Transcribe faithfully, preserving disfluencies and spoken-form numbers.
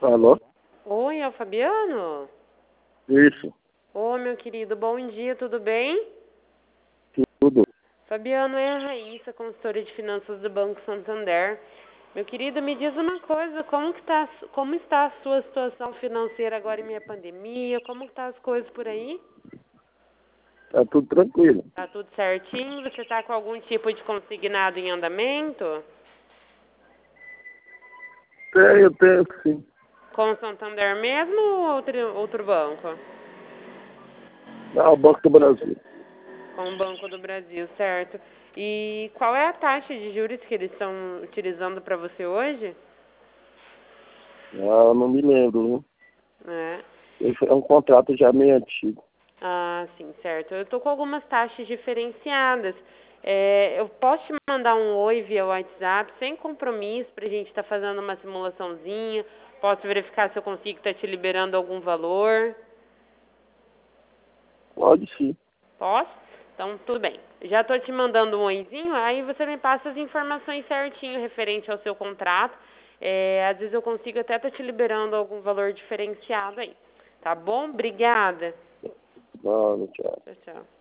Alô? Oi, é o Fabiano? Isso, Ô, meu querido, bom dia, tudo bem? tudo. Fabiano, é a Raíssa, consultora de finanças do Banco Santander. Meu querido, me diz uma coisa, como que tá, como está a sua situação financeira agora em meia pandemia? Como que tá as coisas por aí? Tá tudo tranquilo. Tá tudo certinho? Você tá com algum tipo de consignado em andamento? Tenho, tenho sim. Com o Santander mesmo ou outro, outro banco? Não, o Banco do Brasil. Com o Banco do Brasil, certo? E qual é a taxa de juros que eles estão utilizando para você hoje? Ah, não me lembro, né? É. Esse é um contrato já meio antigo. Ah, sim, certo. Eu tô com algumas taxas diferenciadas. É, eu posso te mandar um oi via WhatsApp, sem compromisso, pra gente estar fazendo uma simulaçãozinha. Posso verificar se eu consigo estar te liberando algum valor. Pode sim. Posso? Então, tudo bem. Já tô te mandando um oizinho, aí você me passa as informações certinho referente ao seu contrato. É, às vezes eu consigo até estar te liberando algum valor diferenciado aí. Tá bom? Obrigada. Não, não, tchau. Tchau, tchau.